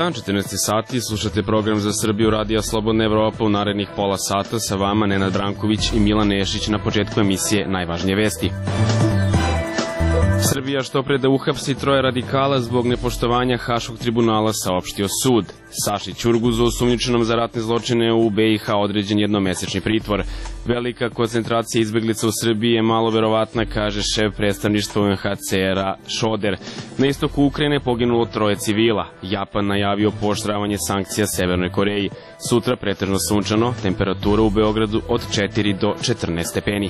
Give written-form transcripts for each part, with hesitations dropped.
dan, 14 sati, slušate program za Srbiju Radija Slobodna Evropa. U narednih pola sata sa vama Nenad Branković i Milan Nešić. Na početku emisije najvažnije vesti. Srbija što pre da uhapsi troje radikala zbog nepoštovanja Haškog tribunala, saopštio sud. Saši Ćurguzu, osumnjičenom za ratne zločine u BiH, određen jednomesečni pritvor. Velika koncentracija izbeglica u Srbiji je malo verovatna, kaže šef predstavništva UNHCR-a Šoder. Na istoku Ukrajine poginulo troje civila. Japan najavio pooštravanje sankcija Severnoj Koreji. Sutra pretežno sunčano, temperatura u Beogradu od 4 do 14 stepeni.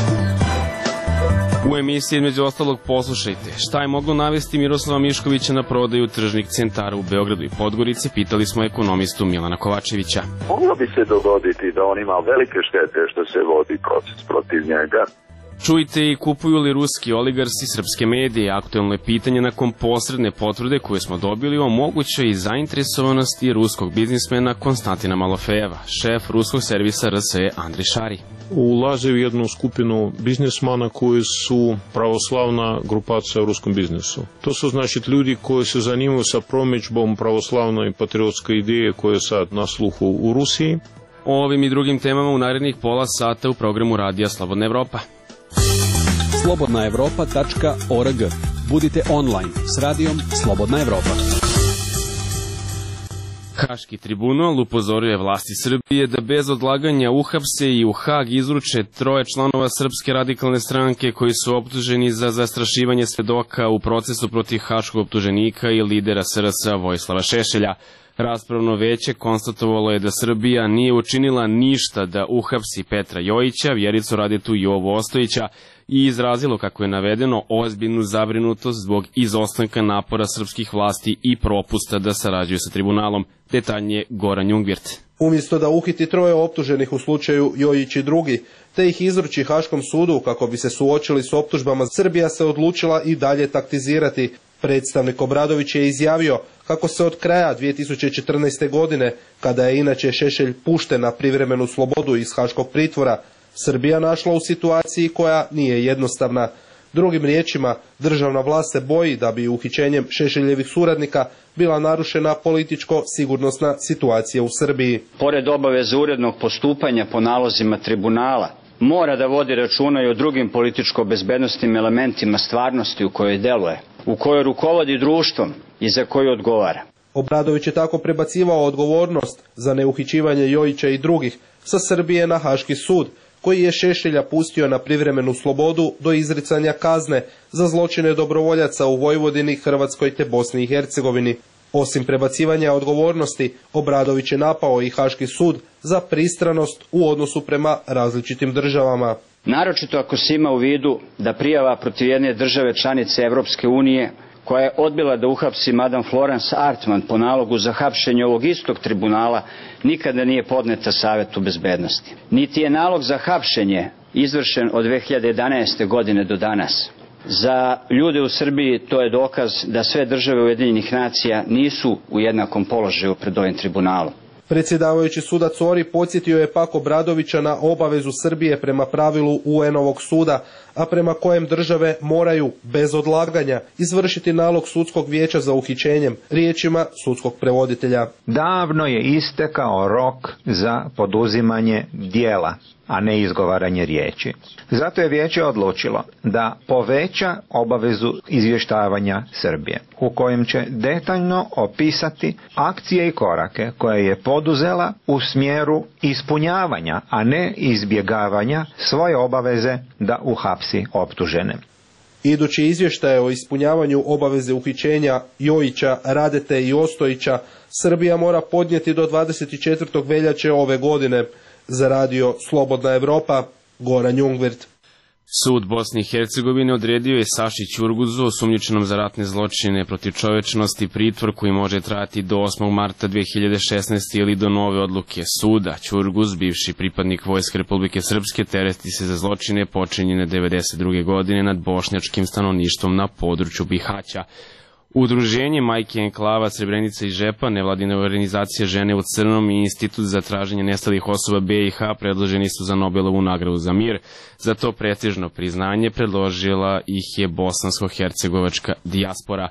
U emisiji između ostalog poslušajte šta je moglo navesti Miroslava Miškovića na prodaju tržnih centara u Beogradu i Podgorici, pitali smo ekonomistu Milana Kovačevića. Moglo bi se dogoditi da on ima velike štete što se vodi proces protiv njega. Čujte i kupuju li ruski oligarsi srpske medije. Aktuelno je pitanje nakon posredne potvrde koje smo dobili o mogućoj zainteresovanosti ruskog biznismena Konstantina Malofejeva. Šef ruskog servisa RSE Andri Šari ulaze u jednu skupinu biznismana koji su pravoslavna grupacija u ruskom biznisu. To su znači ljudi koji se zanimaju sa promidžbom pravoslavne i patriotske ideje koje je sad na sluhu u Rusiji. O ovim i drugim temama u narednih pola sata u programu Radija Slobodna Evropa. slobodnaevropa.org. Budite online s radijom Slobodna Evropa. Haški tribunal upozoruje vlasti Srbije da bez odlaganja uhapse i u Hag izruče troje članova Srpske radikalne stranke koji su optuženi za zastrašivanje svedoka u procesu protiv haškog optuženika i lidera SRS Vojislava Šešelja. Raspravno veće konstatovalo je da Srbija nije učinila ništa da uhapsi Petra Jojića, Vjericu Radetu i Jovu Ostojića i izrazilo, kako je navedeno, ozbiljnu zabrinutost zbog izostanka napora srpskih vlasti i propusta da sarađuju sa tribunalom. Detaljnije Goran Jungvirt. Umjesto da uhiti troje optuženih u slučaju Jojić i drugi, te ih izruči Haškom sudu kako bi se suočili s optužbama, Srbija se odlučila i dalje taktizirati. Predstavnik Obradović je izjavio kako se od kraja 2014. godine, kada je inače Šešelj pušten na privremenu slobodu iz haškog pritvora, Srbija našla u situaciji koja nije jednostavna. Drugim riječima, državna vlast se boji da bi uhićenjem Šešeljevih suradnika bila narušena političko-sigurnosna situacija u Srbiji. Pored obaveze urednog postupanja po nalozima tribunala, mora da vodi računa i o drugim političko-bezbednostnim elementima stvarnosti u kojoj deluje, u kojoj rukovodi društvom i za koju odgovara. Obradović je tako prebacivao odgovornost za neuhićivanje Jojića i drugih sa Srbije na Haški sud, koji je Šešelja pustio na privremenu slobodu do izricanja kazne za zločine dobrovoljaca u Vojvodini, Hrvatskoj te Bosni i Hercegovini. Osim prebacivanja odgovornosti, Obradović je napao i Haški sud za pristranost u odnosu prema različitim državama. Naročito ako se ima u vidu da prijava protiv jedne države članice Evropske unije, koja je odbila da uhapsi Madame Florence Artman po nalogu za hapšenje ovog istog tribunala, nikada nije podneta Savetu bezbednosti. Niti je nalog za hapšenje izvršen od 2011. godine do danas. Za ljude u Srbiji to je dokaz da sve države Ujedinjenih nacija nisu u jednakom položaju pred ovim tribunalom. Predsjedavajući sudac Ori podsjetio je pak Obradovića na obavezu Srbije prema pravilu UN-ovog suda, a prema kojem države moraju, bez odlaganja, izvršiti nalog sudskog vijeća za uhićenjem, riječima sudskog prevoditelja. Davno je istekao rok za poduzimanje dijela, a ne izgovaranje riječi. Zato je vijeće odlučilo da poveća obavezu izvještavanja Srbije, u kojem će detaljno opisati akcije i korake koje je poduzela u smjeru ispunjavanja, a ne izbjegavanja svoje obaveze da uhapsi optužene. Idući izvještaj o ispunjavanju obaveze uhićenja Jojića, Radete i Ostojića Srbija mora podnijeti do 24. veljače ove godine. Za radio Slobodna Evropa, Goran Jungvirt. Sud Bosne i Hercegovine odredio je Saši Ćurguzu, osumnjičenom za ratne zločine protiv čovečnosti, pritvor koji može trajati do 8. marta 2016. ili do nove odluke suda. Ćurguz, bivši pripadnik Vojske Republike Srpske, tereti se za zločine počinjene 1992. godine nad bošnjačkim stanovništvom na području Bihaća. Udruženje Majke Enklava, Srebrenica i Žepa, nevladine organizacije Žene u crnom i Institut za traženje nestalih osoba BiH predloženi su za Nobelovu nagradu za mir. Za to prestižno priznanje predložila ih je bosansko-hercegovačka dijaspora.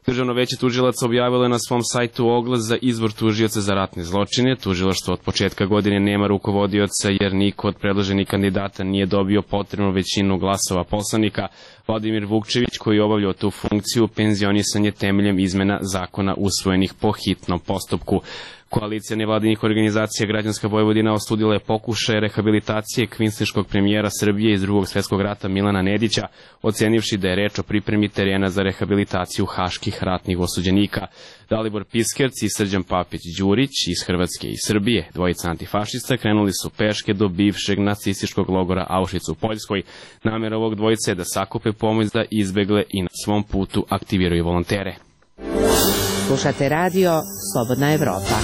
Državno veće tužilaca objavilo je na svom sajtu oglas za izbor tužioca za ratne zločine. Tužilaštvo od početka godine nema rukovodioca jer niko od predloženih kandidata nije dobio potrebnu većinu glasova poslanika. Vladimir Vukčević, koji je obavljao tu funkciju, penzionisan je temeljem izmena zakona usvojenih po hitnom postupku. Koalicija nevladinih organizacija Građanska Vojvodina osudila je pokušaj rehabilitacije kvinsliškog premijera Srbije iz Drugog svjetskog rata Milana Nedića, ocenivši da je reč o pripremi terena za rehabilitaciju haških ratnih osuđenika. Dalibor Piskerc i Srđan Papić-Đurić iz Hrvatske i Srbije, dvojica antifašista, krenuli su peške do bivšeg nacističkog logora Auschwitz u Poljskoj. Namera ovog dvojice je da sakupe pomoć da izbegle i na svom putu aktiviraju volontere. Slušate radio Slobodna Evropa.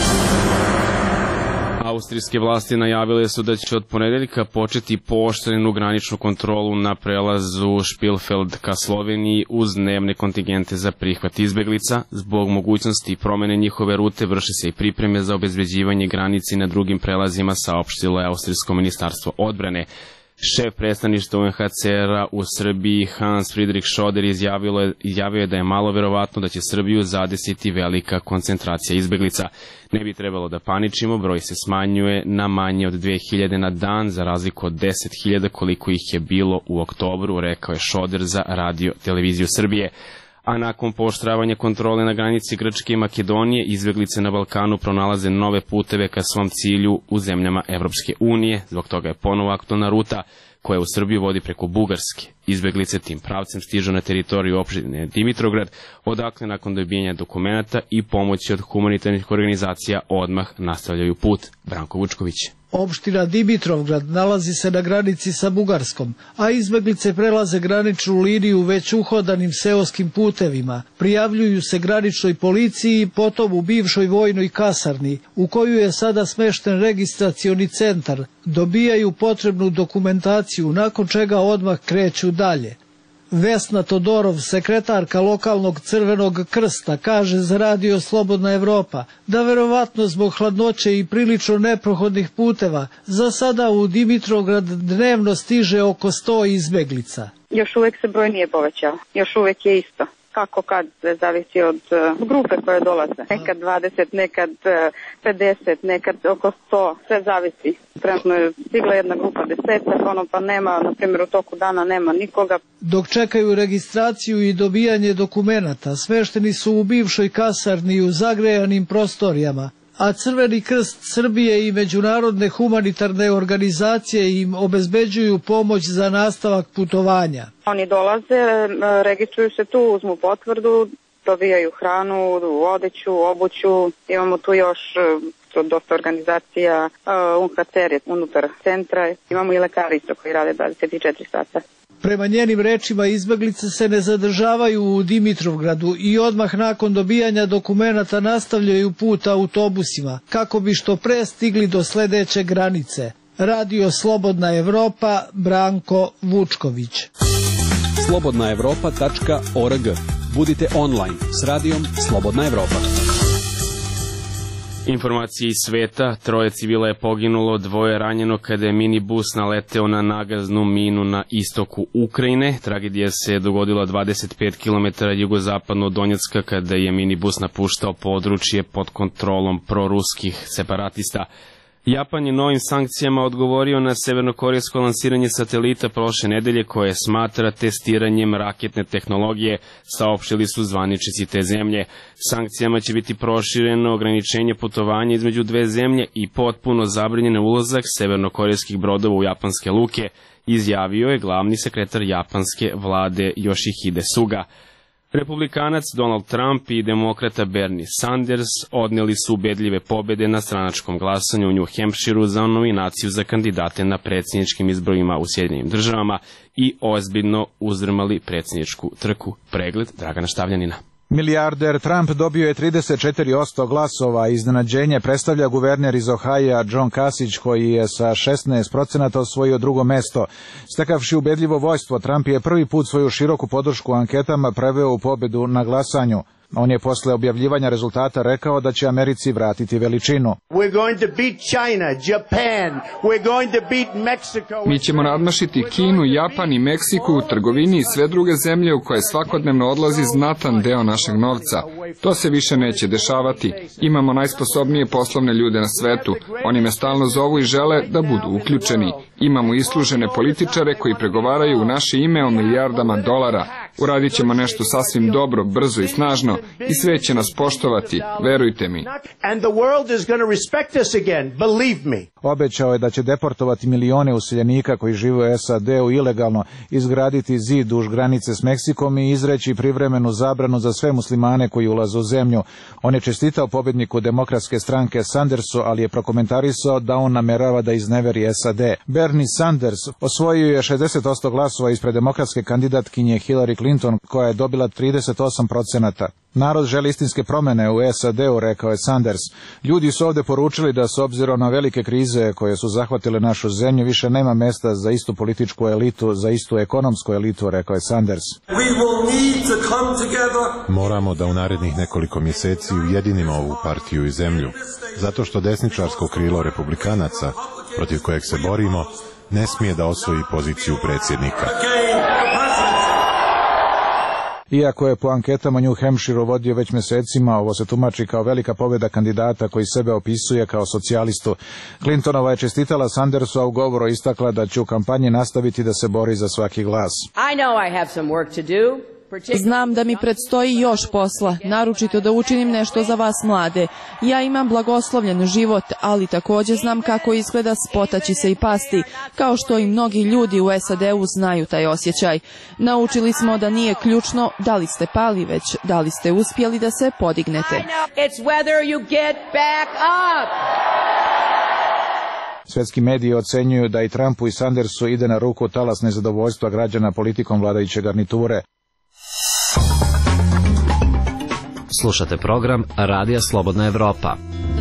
Austrijske vlasti najavile su da će od ponedeljka početi pooštrenu graničnu kontrolu na prelazu Špilfeld ka Sloveniji uz dnevne kontingente za prihvat izbeglica. Zbog mogućnosti promene njihove rute vrši se i pripreme za obezbeđivanje granici na drugim prelazima, saopštilo je Austrijsko ministarstvo odbrane. Šef predstavništva UNHCR-a u Srbiji Hans Friedrich Schoder izjavio je da je malo verovatno da će Srbiju zadesiti velika koncentracija izbeglica. Ne bi trebalo da paničimo, broj se smanjuje na manje od 2000 na dan, za razliku od 10.000 koliko ih je bilo u oktobru, rekao je Schoder za Radio Televiziju Srbije. A nakon pooštravanja kontrole na granici Grčke i Makedonije, izbeglice na Balkanu pronalaze nove puteve ka svom cilju u zemljama Evropske unije. Zbog toga je ponovo aktualna ruta koja u Srbiju vodi preko Bugarske. Izbeglice tim pravcem stižu na teritoriju opštine Dimitrograd, odakle nakon dobijanja dokumenata i pomoći od humanitarnih organizacija odmah nastavljaju put. Branko Vučković. Opština Dimitrovgrad nalazi se na granici sa Bugarskom, a izbeglice prelaze graničnu liniju već uhodanim seoskim putevima. Prijavljuju se graničnoj policiji, potom u bivšoj vojnoj kasarni, u koju je sada smešten registracioni centar. Dobijaju potrebnu dokumentaciju, nakon čega odmah kreću dalje. Vesna Todorov, sekretarka lokalnog Crvenog krsta, kaže za Radio Slobodna Evropa da verovatno zbog hladnoće i prilično neprohodnih puteva za sada u Dimitrovgrad dnevno stiže oko 100 izbeglica. Još uvek se broj nije povećao, još uvek je isto. Kako kad, zavisi od grupe koje dolaze. Nekad 20, nekad 50, nekad oko 100, sve zavisi. Trenutno je stigla jedna grupa 10, pa nema, na primjer u toku dana nema nikoga. Dok čekaju registraciju i dobijanje dokumenata, smešteni su u bivšoj kasarni u zagrejanim prostorijama, a Crveni krst Srbije i međunarodne humanitarne organizacije im obezbeđuju pomoć za nastavak putovanja. Oni dolaze, registruju se tu, uzmu potvrdu, dobijaju hranu, odeću, obuću. Imamo tu još dosta organizacija, UNHCR je unutar centra, imamo i lekari isto koji rade 24 sata. Prema njenim rečima, izbeglice se ne zadržavaju u Dimitrovgradu i odmah nakon dobijanja dokumenata nastavljaju put autobusima, kako bi što pre stigli do sledeće granice. Radio Slobodna Evropa, Branko Vučković. slobodnaevropa.org. Budite online s radijom Slobodna Evropa. Informacije iz sveta, 3 civila je poginulo, 2 ranjeno kada je minibus naleteo na nagaznu minu na istoku Ukrajine. Tragedija se dogodila 25 km jugozapadno od Donjecka kada je minibus napuštao područje pod kontrolom proruskih separatista. Japan je novim sankcijama odgovorio na severnokorejsko lansiranje satelita prošle nedelje koje smatra testiranjem raketne tehnologije, saopštili su zvaničnici te zemlje. Sankcijama će biti prošireno ograničenje putovanja između dve zemlje i potpuno zabranjen ulazak severnokorejskih brodova u japanske luke, izjavio je glavni sekretar japanske vlade Yoshihide Suga. Republikanac Donald Trump i demokrata Bernie Sanders odneli su ubedljive pobede na stranačkom glasanju u New Hampshireu za nominaciju za kandidate na predsjedničkim izborima u Sjedinjenim državama i ozbiljno uzdrmali predsjedničku trku. Pregled Dragana Štavljanina. Milijarder Trump dobio je 34% glasova. Iznenađenje predstavlja guverner iz Ohaja John Kasich, koji je sa 16% osvojio drugo mesto. Stekavši ubedljivo vojstvo, Trump je prvi put svoju široku podršku anketama preveo u pobedu na glasanju. On je posle objavljivanja rezultata rekao da će Americi vratiti veličinu. Mi ćemo nadmašiti Kinu, Japan i Meksiku u trgovini i sve druge zemlje u koje svakodnevno odlazi znatan deo našeg novca. To se više neće dešavati. Imamo najsposobnije poslovne ljude na svetu. Oni me stalno zovu i žele da budu uključeni. Imamo islužene političare koji pregovaraju u naše ime o milijardama dolara. Uradit ćemo nešto sasvim dobro, brzo i snažno i sve će nas poštovati, verujte mi. Obećao je da će deportovati milione useljenika koji žive u SAD-u ilegalno, izgraditi zid duž granice s Meksikom i izreći privremenu zabranu za sve muslimane koji ulaze u zemlju. On je čestitao pobjedniku Demokratske stranke Sandersu, ali je prokomentarisao da on namerava da izneveri SAD. Bernie Sanders osvojio je 60% glasova ispred demokratske kandidatkinje Hillary Clinton, koja je dobila 38%. Narod želi istinske promene u SAD-u, rekao je Sanders. Ljudi su ovde poručili da s obzirom na velike krize koje su zahvatile našu zemlju, više nema mesta za istu političku elitu, za istu ekonomsku elitu, rekao je Sanders. Moramo da u narednih nekoliko mjeseci ujedinimo ovu partiju i zemlju, zato što desničarsko krilo republikanaca, protiv kojeg se borimo, ne smije da osvoji poziciju predsjednika. Iako je po anketama New Hampshire vodio već mjesecima, ovo se tumači kao velika pobjeda kandidata koji sebe opisuje kao socijalistu. Clintonova je čestitala Sandersu, a u govoru istakla da će u kampanji nastaviti da se bori za svaki glas. Znam da mi predstoji još posla, naročito da učinim nešto za vas mlade. Ja imam blagoslovljen život, ali također znam kako izgleda spotaći se i pasti, kao što i mnogi ljudi u SAD-u znaju taj osjećaj. Naučili smo da nije ključno da li ste pali, već da li ste uspjeli da se podignete. Svetski mediji ocenjuju da i Trumpu i Sandersu ide na ruku talas nezadovoljstva građana politikom vladajuće garniture. Slušate program Radija Slobodna Evropa.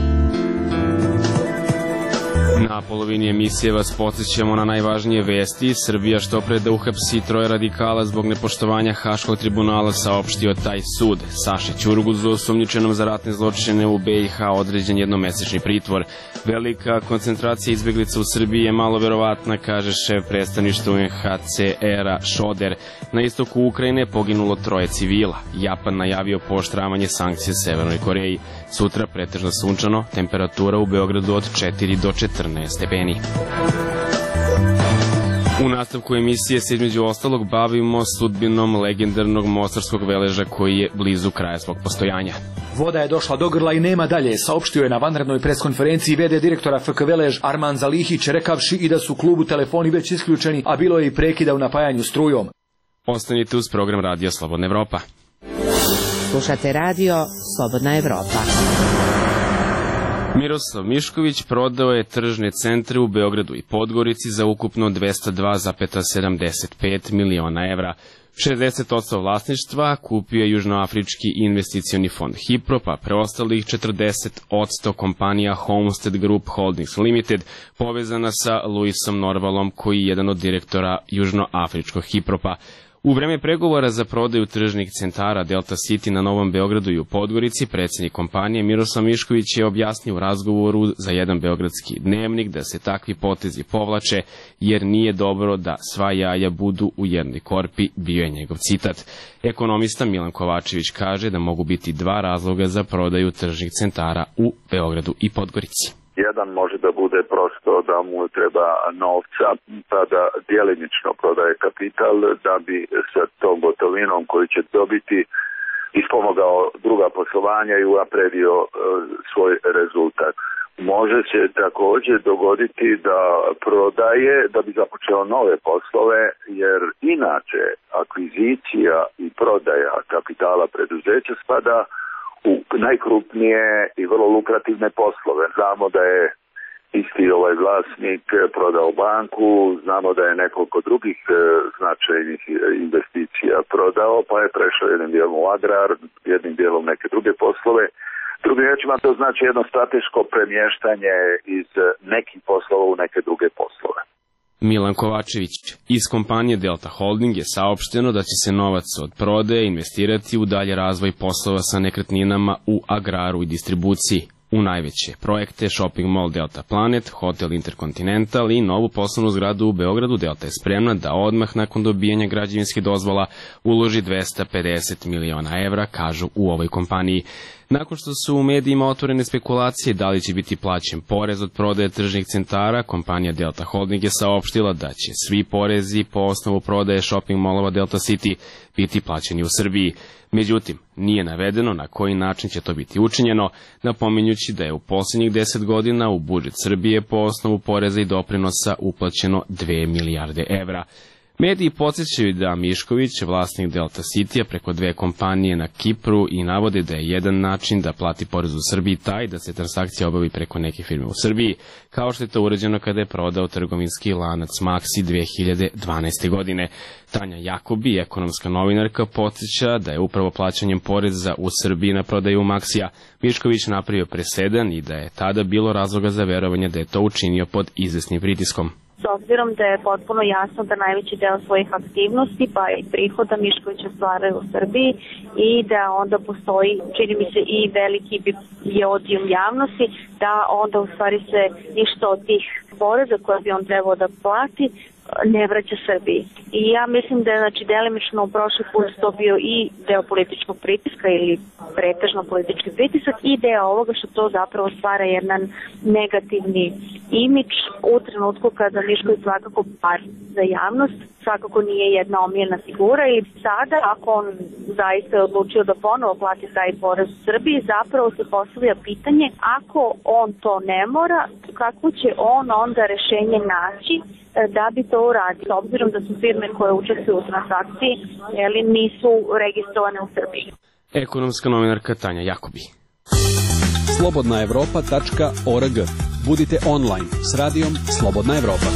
Na polovini emisije vas podsjećamo na najvažnije vesti. Srbija što pre da uhapsi 3 radikala zbog nepoštovanja Haškog tribunala, saopštio taj sud. Saši Ćurguzu, osumnjičenom za ratne zločine u BiH, određen jednomesečni pritvor. Velika koncentracija izbeglica u Srbiji je malo verovatna, kaže šef predstavništva UNHCR-a Šoder. Na istoku Ukrajine poginulo 3 civila. Japan najavio pooštravanje sankcija Severnoj Koreji. Sutra pretežno sunčano, temperatura u Beogradu od 4 do 14 stepeni. U nastavku emisije se između ostalog bavimo sudbinom legendarnog mostarskog veleža koji je blizu kraja svog postojanja. Voda je došla do grla i nema dalje, saopštio je na vanrednoj preskonferenciji VD direktora FK Velež Arman Zalihić, rekavši i da su klubu telefoni već isključeni, a bilo je i prekida u napajanju strujom. Ostanite uz program Radija Slobodna Evropa. Slušate radio Slobodna Evropa. Miroslav Mišković prodao je tržne centre u Beogradu i Podgorici za ukupno 202,75 miliona evra. 60% vlasništva kupio je Južnoafrički investicioni fond Hiprop, a preostalih 40% kompanija Homestead Group Holdings Limited, povezana sa Luisom Norvalom, koji je jedan od direktora Južnoafričkog Hipropa. U vreme pregovora za prodaju tržnih centara Delta City na Novom Beogradu i u Podgorici, predsjednik kompanije Miroslav Mišković je objasnio u razgovoru za jedan beogradski dnevnik da se takvi potezi povlače jer nije dobro da sva jaja budu u jednoj korpi, bio je njegov citat. Ekonomista Milan Kovačević kaže da mogu biti 2 razloga za prodaju tržnih centara u Beogradu i Podgorici. Jedan može da bude prosto da mu treba novca, pa da djelimično prodaje kapital da bi sa tom gotovinom koju će dobiti ispomogao druga poslovanja i unapredio svoj rezultat. Može se također dogoditi da prodaje da bi započeo nove poslove, jer inače akvizicija i prodaja kapitala preduzeća spada u najkrupnije i vrlo lukrativne poslove. Znamo da je isti ovaj vlasnik prodao banku, znamo da je nekoliko drugih značajnih investicija prodao, pa je prešao jednim dijelom u agrar, jednim dijelom neke druge poslove. Drugim riječima to znači jedno strateško premještanje iz nekih poslova u neke druge poslove. Milan Kovačević. Iz kompanije Delta Holding je saopšteno da će se novac od prodaje investirati u dalje razvoj poslova sa nekretninama u agraru i distribuciji. U najveće projekte Shopping Mall Delta Planet, Hotel Intercontinental i novu poslovnu zgradu u Beogradu Delta je spremna da odmah nakon dobijanja građevinskih dozvola uloži 250 miliona evra, kažu u ovoj kompaniji. Nakon što su u medijima otvorene spekulacije da li će biti plaćen porez od prodaje tržnih centara, kompanija Delta Holding je saopštila da će svi porezi po osnovu prodaje shopping mallova Delta City biti plaćeni u Srbiji. Međutim, nije navedeno na koji način će to biti učinjeno, napominjući da je u posljednjih 10 godina u budžet Srbije po osnovu poreza i doprinosa uplaćeno 2 milijarde evra. Mediji podsjećaju da Mišković, vlasnik Delta City-a, preko dve kompanije na Kipru i navode da je jedan način da plati porez u Srbiji taj da se transakcija obavi preko neke firme u Srbiji, kao što je to urađeno kada je prodao trgovinski lanac Maxi 2012. godine. Tanja Jakobi, ekonomska novinarka, podsjeća da je upravo plaćanjem poreza u Srbiji na prodaju Maxija Mišković napravio presedan i da je tada bilo razloga za verovanje da je to učinio pod izvesnim pritiskom. S obzirom da je potpuno jasno da najveći deo svojih aktivnosti pa i prihoda Mišković ostvaruje u Srbiji i da onda postoji, čini mi se, i veliki je odijum javnosti, da onda u stvari se ništa od tih poreza koje bi on trebao da plati ne vraća Srbiji. I ja mislim da je delimično u prošli put to bio i deo političkog pritiska ili pretežno politički pritisak i deo ovoga što to zapravo stvara jedan negativni imidž u trenutku kada Mišković svakako par za javnost, svakako nije jedna omiljena figura i sada ako on zaista je odlučio da ponovo plati taj porez u Srbiji, zapravo se postavlja pitanje ako on to ne mora, kako će on onda rešenje naći da bi to uradio, s obzirom da su firme koje učestvuju u transakciji nisu registrovane u Srbiji. Ekonomska novinarka Tanja Jakobi. slobodnaevropa.org. Budite online s radijom Slobodna Evropa.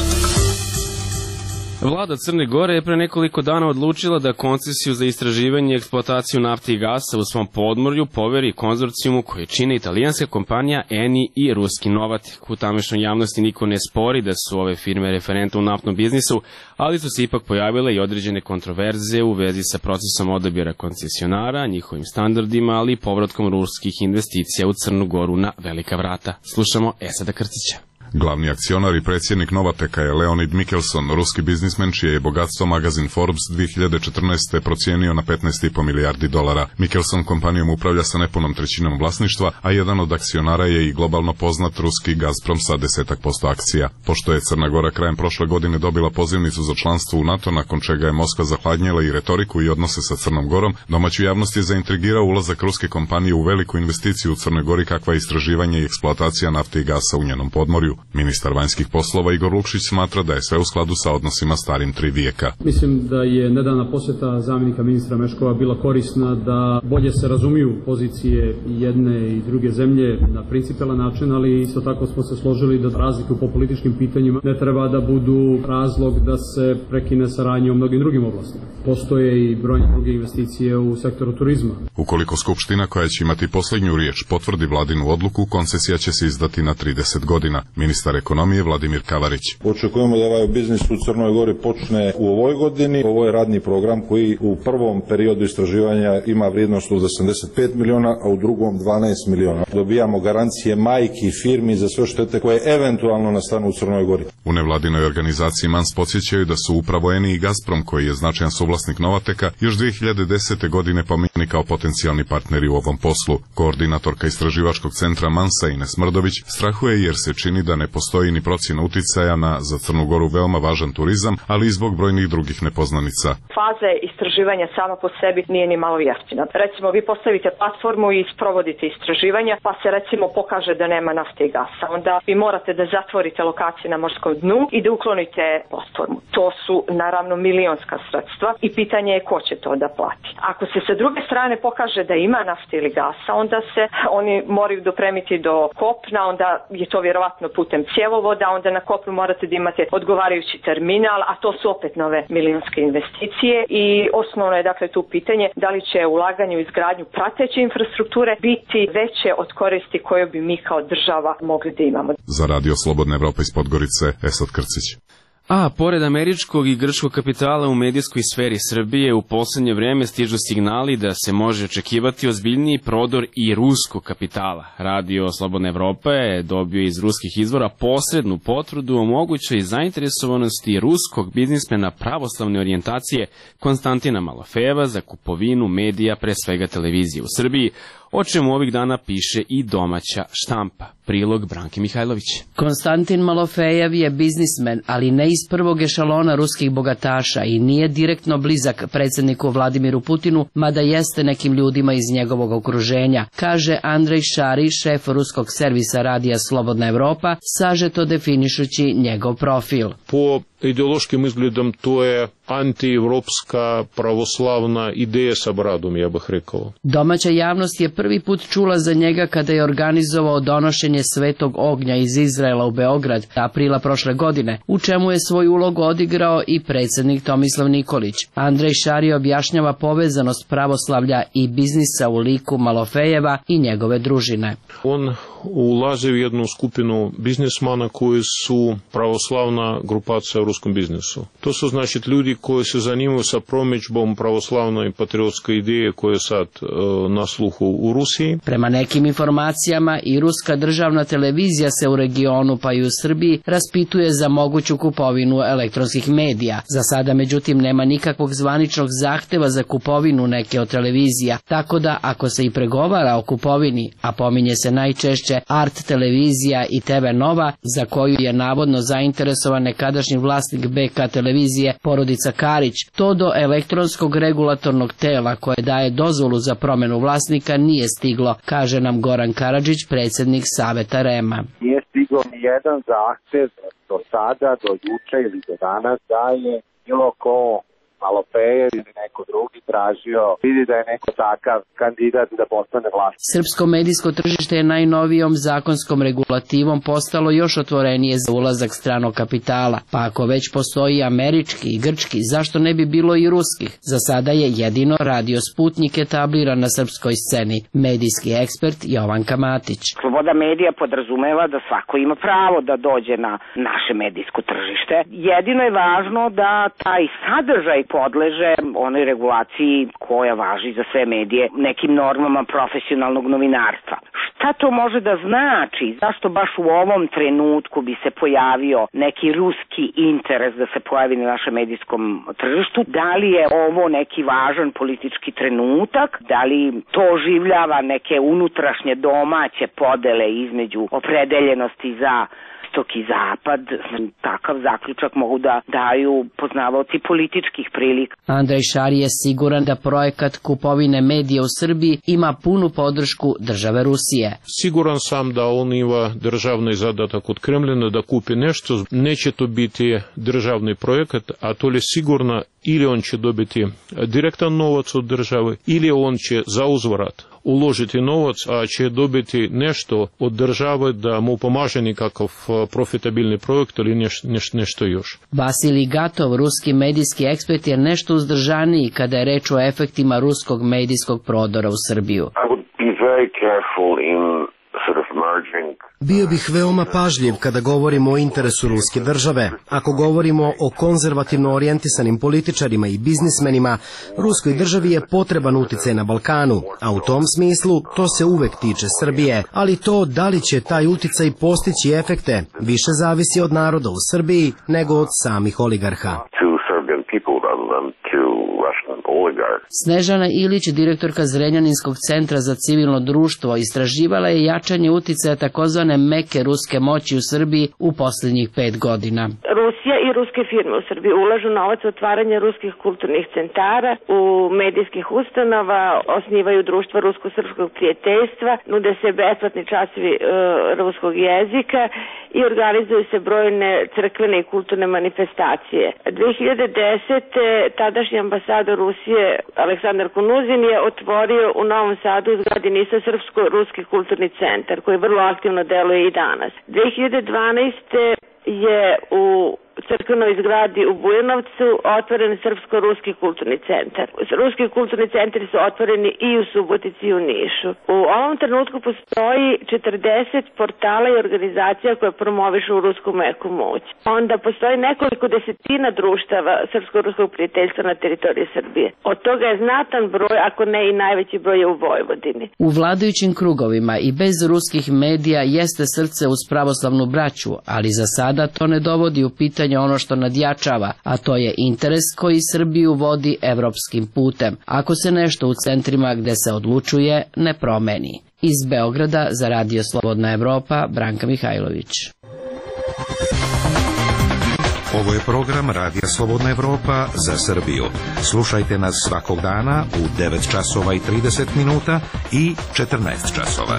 Vlada Crne Gore je pre nekoliko dana odlučila da koncesiju za istraživanje i eksploataciju nafte i gasa u svom podmorju poveri konzorcijumu koje čine italijanska kompanija Eni i ruski Novatek. U tamešnjoj javnosti niko ne spori da su ove firme referente u naftnom biznisu, ali su se ipak pojavile i određene kontroverze u vezi sa procesom odabira koncesionara, njihovim standardima, ali i povratkom ruskih investicija u Crnu Goru na velika vrata. Slušamo Esada Krstića. Glavni akcionar i predsjednik Novateka je Leonid Mikkelson, ruski biznismen čije je bogatstvo magazin Forbes 2014. procijenio na 15,5 milijardi dolara. Mikkelson kompanijom upravlja sa nepunom trećinom vlasništva, a jedan od akcionara je i globalno poznat ruski Gazprom sa 10% akcija. Pošto je Crna Gora krajem prošle godine dobila pozivnicu za članstvo u NATO, nakon čega je Moskva zahladnjela i retoriku i odnose sa Crnom Gorom, domaću javnost je zaintrigirao ulazak ruske kompanije u veliku investiciju u Crnoj Gori kakva je istraživanje i eksploatacija nafte i gasa u njenom podmorju. Ministar vanjskih poslova Igor Lukšić smatra da je sve u skladu sa odnosima starim 3 vijeka. Mislim da je nedavna posjeta zamjenika ministra Meškova bila korisna da bolje se razumiju pozicije jedne i druge zemlje na principijelan način, ali isto tako smo se složili da razlike po političkim pitanjima ne treba da budu razlog da se prekine saradnje u mnogim drugim oblastima. Postoje i brojne druge investicije u sektoru turizma. Ukoliko Skupština, koja će imati posljednju riječ, potvrdi vladinu odluku, koncesija će se izdati na 30 godina. Ministar ekonomije Vladimir Kavarić. Očekujemo da ovaj biznis u Crnoj Gori počne u ovoj godini. Ovo je radni program koji u prvom periodu istraživanja ima vrijednost od 85 miliona, a u drugom 12 miliona. Dobijamo garancije majki firmi za sve štete koje eventualno nastanu u Crnoj Gori. U nevladinoj organizaciji MANS podsjećaju da su upravo Eni i Gazprom, koji je značajan suvlasnik Novateka, još 2010. godine pominjani kao potencijalni partneri u ovom poslu. Koordinatorka istraživačkog centra MANS-a Ines Mrdović strahuje jer se čini da ne postoji ni procjena uticaja na za Crnu Goru veoma važan turizam, ali i zbog brojnih drugih nepoznanica. Faza istraživanja sama po sebi nije ni malo jeftina. Recimo, vi postavite platformu i sprovodite istraživanja, pa se recimo pokaže da nema nafte i gasa. Onda vi morate da zatvorite lokacije na morskom dnu i da uklonite platformu. To su naravno milionska sredstva i pitanje je ko će to da plati. Ako se sa druge strane pokaže da ima nafte ili gasa, onda se oni moraju dopremiti do kopna, onda je to vjerovatno putem cjevovoda, onda na kopnu morate da imate odgovarajući terminal, a to su opet nove milionske investicije i osnovno je dakle tu pitanje da li će ulaganje u izgradnju prateće infrastrukture biti veće od koristi koju bi mi kao država mogli da imamo. Za radio Slobodna Evropa iz Podgorice, Esad Krcić. A pored američkog i grčkog kapitala u medijskoj sferi Srbije u poslednje vreme stižu signali da se može očekivati ozbiljniji prodor i ruskog kapitala. Radio Slobodna Evropa je dobio iz ruskih izvora posrednu potvrdu o mogućoj zainteresovanosti ruskog biznismena pravoslavne orijentacije Konstantina Malofejeva za kupovinu medija, pre svega televizije u Srbiji, o čemu ovih dana piše i domaća štampa. Prilog Branke Mihajlović. Konstantin Malofejev je biznismen, ali ne iz prvog ešalona ruskih bogataša i nije direktno blizak predsjedniku Vladimiru Putinu, mada jeste nekim ljudima iz njegovog okruženja, kaže Andrej Šari, šef ruskog servisa radija Slobodna Evropa, sažeto definišući njegov profil. Po ideološkim izgledom to je antievropska pravoslavna ideja sa bradom, ja bih rekao. Domaća javnost je prvi put čula za njega kada je organizovao donošenje Svetog ognja iz Izraela u Beograd aprila prošle godine, u čemu je svoj ulog odigrao i predsjednik Tomislav Nikolić. Andrej Šari objašnjava povezanost pravoslavlja i biznisa u liku Malofejeva i njegove družine. On ulazi u jednu skupinu biznismana koji su pravoslavna grupacija u ruskom biznisu. To su znači ljudi koji se zanimaju sa promidžbom pravoslavne i patriotske ideje koje je sad na sluhu u Rusiji. Prema nekim informacijama i ruska državna televizija se u regionu pa i u Srbiji raspituje za moguću kupovinu elektronskih medija. Za sada međutim nema nikakvog zvaničnog zahteva za kupovinu neke od televizija, tako da ako se i pregovara o kupovini, a pominje se najčešće Art televizija i TV Nova, za koju je navodno zainteresovan nekadašnji vlasnik BK televizije porodica Karić, to do elektronskog regulatornog tela koje daje dozvolu za promjenu vlasnika nije stiglo, kaže nam Goran Karadžić, predsjednik Saveta REM-a. Nije stiglo ni jedan zahtev do sada, do juče ili do danas da je bilo ko Malofejev ili neko drugi tražio, vidi da je neko takav kandidat da postane vlasnik. Srpsko medijsko tržište je najnovijom zakonskom regulativom postalo još otvorenije za ulazak stranog kapitala, pa ako već postoji američki i grčki, zašto ne bi bilo i ruskih? Za sada je jedino Radio Sputnik etabliran na srpskoj sceni, medijski ekspert Jovanka Matić. Sloboda medija podrazumeva da svako ima pravo da dođe na naše medijsko tržište. Jedino je važno da taj sadržaj podleže onoj regulaciji koja važi za sve medije, nekim normama profesionalnog novinarstva. Šta to može da znači? Zašto baš u ovom trenutku bi se pojavio neki ruski interes da se pojavi na našem medijskom tržištu? Da li je ovo neki važan politički trenutak? Da li to oživljava neke unutrašnje domaće podele između opredeljenosti za istok i zapad? Takav zaključak mogu da daju poznavaoci političkih prilika. Andrej Šari je siguran da projekat kupovine medija u Srbiji ima punu podršku države Rusije. Siguran sam da on ima državni zadatak od Kremljina da kupi nešto. Neće to biti državni projekat, a to li sigurno ili on će dobiti direktan novac od države, ili on će za uzvrat uložiti novac, a će dobiti nešto od države da mu pomaže nekakav profitabilni projekt ili nešto još. Vasilij Gatov, ruski medijski ekspert, je nešto uzdržaniji kada je reč o efektima ruskog medijskog prodora u Srbiju. Bio bih veoma pažljiv kada govorimo o interesu ruske države. Ako govorimo o konzervativno orijentisanim političarima i biznismenima, ruskoj državi je potreban uticaj na Balkanu, a u tom smislu to se uvek tiče Srbije. Ali to da li će taj uticaj postići efekte više zavisi od naroda u Srbiji nego od samih oligarha. Snežana Ilić, direktorka Zrenjaninskog centra za civilno društvo, istraživala je jačanje uticaja takozvane meke ruske moći u Srbiji u posljednjih 5 godina. Rusija i ruske firme u Srbiji ulažu novac u otvaranje ruskih kulturnih centara, u medijskih ustanova, osnivaju društva rusko-srpskog prijateljstva, nude se besplatni časovi ruskog jezika i organizuju se brojne crkvene i kulturne manifestacije. 2010. tadašnji ambasador Rusije Aleksandar Kunuzin je otvorio u Novom Sadu u zgradi NIS-a Srpsko-ruski kulturni centar koji vrlo aktivno deluje i danas. 2012. je u crkvenoj zgradi u Bujanovcu otvoren Srpsko-ruski kulturni centar. Ruski kulturni centri su otvoreni i u Subotici i u Nišu. U ovom trenutku postoji 40 portala i organizacija koje promovišu rusku meku moć. Onda postoji nekoliko desetina društava srpsko-ruskog prijateljstva na teritoriji Srbije. Od toga je znatan broj, ako ne i najveći broj je u Vojvodini. U vladajućim krugovima i bez ruskih medija jeste srce uz pravoslavnu braću, ali za sada to ne dovodi u pitanje ono što nadjačava, a to je interes koji Srbiju vodi evropskim putem, ako se nešto u centrima gde se odlučuje ne promeni. Iz Beograda za Radio Slobodna Evropa, Branka Mihajlović. Ovo je program Radija Slobodna Evropa za Srbiju. Slušajte nas svakog dana u 9 časova i 30 minuta i 14 časova.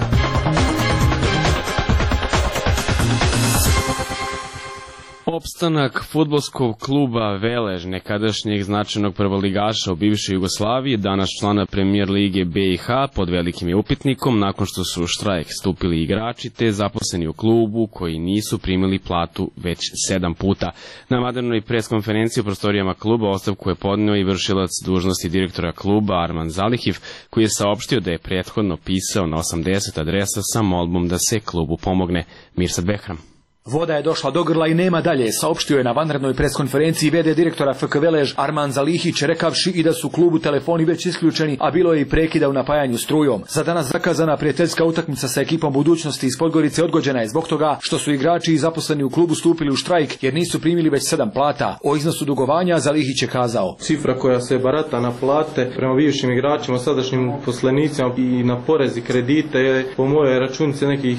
Opstanak fudbalskog kluba Velež, nekadašnjeg značajnog prvoligaša u bivšoj Jugoslaviji, danas člana premijer lige BiH, pod velikim je upitnikom nakon što su u štrajk stupili igrači te zaposleni u klubu koji nisu primili platu već 7 puta. Na vanrednoj preskonferenciji u prostorijama kluba ostavku je podneo i vršilac dužnosti direktora kluba Arman Zalihiv, koji je saopštio da je prethodno pisao na 80 adresa sa molbom da se klubu pomogne. Mirsad Behram. Voda je došla do grla i nema dalje, saopštio je na vanrednoj preskonferenciji VD direktora FK Velež Arman Zalihić, rekavši i da su klubu telefoni već isključeni, a bilo je i prekida u napajanju strujom. Za danas zakazana prijateljska utakmica sa ekipom Budućnosti iz Podgorice odgođena je zbog toga što su igrači i zaposleni u klubu stupili u štrajk jer nisu primili već 7 plata. O iznosu dugovanja Zalihić je kazao: Cifra koja se barata na plate prema bivšim igračima, sadašnjim poslenicima i na porezi kredite je po mojoj računici nekih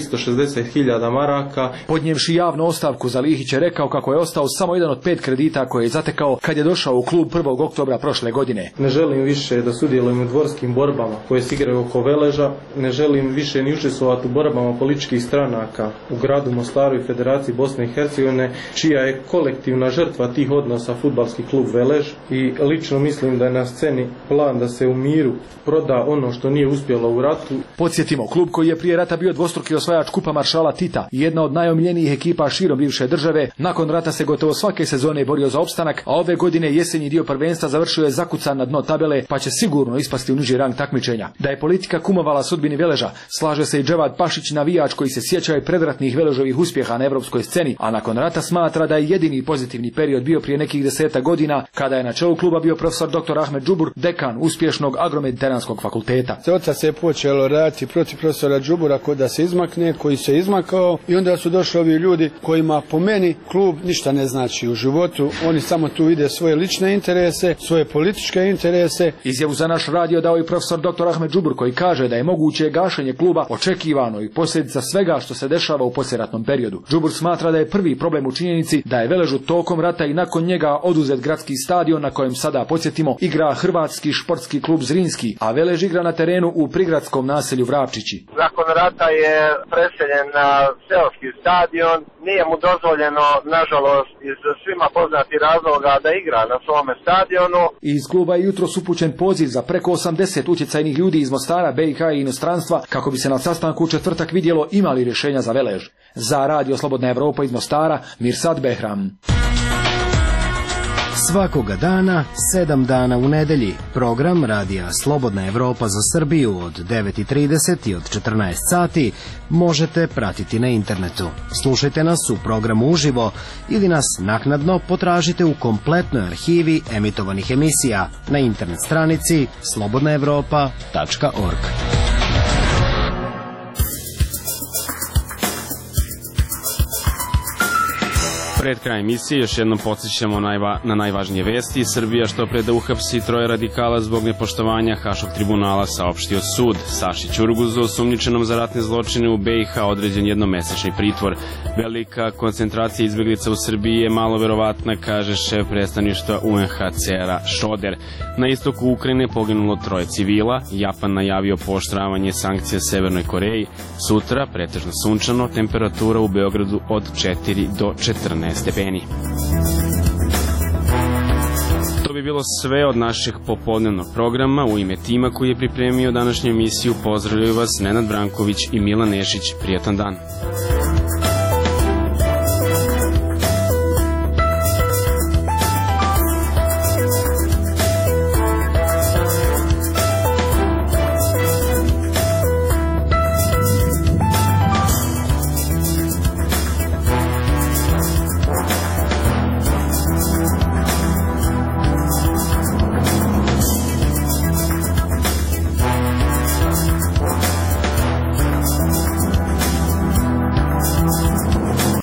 360.000 maraka. Podnijevši javnu ostavku, Zalihić je rekao kako je ostao samo jedan od 5 kredita koje je zatekao kad je došao u klub 1. oktobra prošle godine. Ne želim više da sudjelujem u dvorskim borbama koje se igraju oko Veleža, ne želim više ni učestvovati u borbama političkih stranaka u gradu Mostaru i Federaciji Bosne i Hercegovine, čija je kolektivna žrtva tih odnosa fudbalski klub Velež, i lično mislim da je na sceni plan da se u miru proda ono što nije uspjelo u ratu. Podsjetimo, klub koji je prije rata bio dvostruki osvajač kupa maršala Tita i jedna od najomiljenijih ekipa širom bivše države, nakon rata se gotovo svake sezone borio za opstanak, a ove godine jesenji dio prvenstva završio je zakucan na dno tabele, pa će sigurno ispasti u niži rang takmičenja. Da je politika kumovala sudbini Veleža, slaže se i Dževad Pašić, navijač koji se sjeća i predratnih Veležovih uspjeha na evropskoj sceni, a nakon rata smatra da je jedini pozitivni period bio prije nekih 10 godina, kada je na čelu kluba bio profesor dr. Ahmed Džubur, dekan uspješnog agromediteranskog fakulteta. Od se je počelo raditi protiv profesora Džubura da se izmakne, koji se izmakao, i onda su došli ovi ljudi kojima po meni klub ništa ne znači u životu, oni samo tu vide svoje lične interese, svoje političke interese. Izjavu za naš radio dao i profesor dr. Ahmed Džubur, koji kaže da je moguće gašenje kluba očekivano i posljedica svega što se dešava u poslijeratnom periodu. Džubur smatra da je prvi problem u činjenici da je Veležu tokom rata i nakon njega oduzet gradski stadion na kojem sada, podsjetimo, igra hrvatski športski klub Zrinski, a Velež igra na terenu u prigradskom naselju Vrapčići. Nakon rata je preseljen na seoski stadion, nije mu dozvoljeno, nažalost, iz svima poznatih razloga da igra na svome stadionu. Iz kluba je jutros upućen poziv za preko 80 utjecajnih ljudi iz Mostara, BiH i inostranstva kako bi se na sastanku u četvrtak vidjelo imali rješenja za Velež. Za Radio Slobodna Evropa iz Mostara, Mirsad Behram. Svakoga dana, 7 dana u nedelji, program Radija Slobodna Evropa za Srbiju od 9:30 i od 14 sati možete pratiti na internetu. Slušajte nas u programu uživo ili nas naknadno potražite u kompletnoj arhivi emitovanih emisija na internet stranici slobodnaevropa.org. Pred kraj emisije još jednom podsjećamo na najvažnije vesti. Srbija što pre da uhapsi 3 radikala zbog nepoštovanja Haškog tribunala, saopštio sud. Saši Ćurguzu, osumnjičenom za ratne zločine u BiH, određen jednomesečni pritvor. Velika koncentracija izbjeglica u Srbiji je malo verovatna, kaže šef predstavništva UNHCR-a Šoder. Na istoku Ukrajine poginulo 3 civila. Japan najavio pooštravanje sankcija Severnoj Koreji. Sutra pretežno sunčano, temperatura u Beogradu od 4 do 14 stepeni. To bi bilo sve od našeg popodnevnog programa. U ime tima koji je pripremio današnju emisiju pozdravljaju vas Nenad Branković i Milan Nešić. Prijatan dan.